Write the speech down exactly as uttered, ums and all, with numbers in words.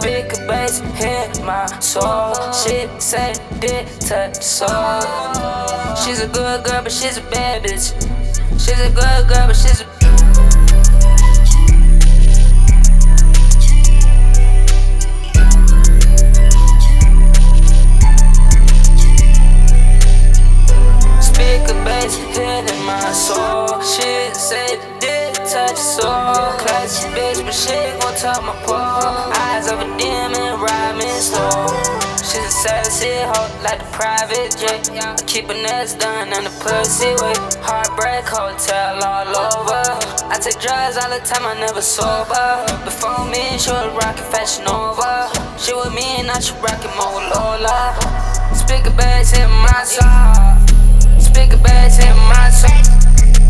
Speaker bass hit my soul. Shit say did touch soul. She's a good girl, but she's a bad bitch. She's a good girl, but she's a Speaker bass hitting my soul. Shit say did touch soul. Classy bitch, but she gon' touch my pole. Eyes of a demon, ride me slow. She's a sassy hoe like the private jet. I keep her nails done and the pussy wet. Heartbreak hotel all over. I take drugs all the time, I never sober. Before me, she was rockin' Fashion Nova. She with me and now she rockin' Motorola. Speaker bass in my soul. Speaker bass in my soul.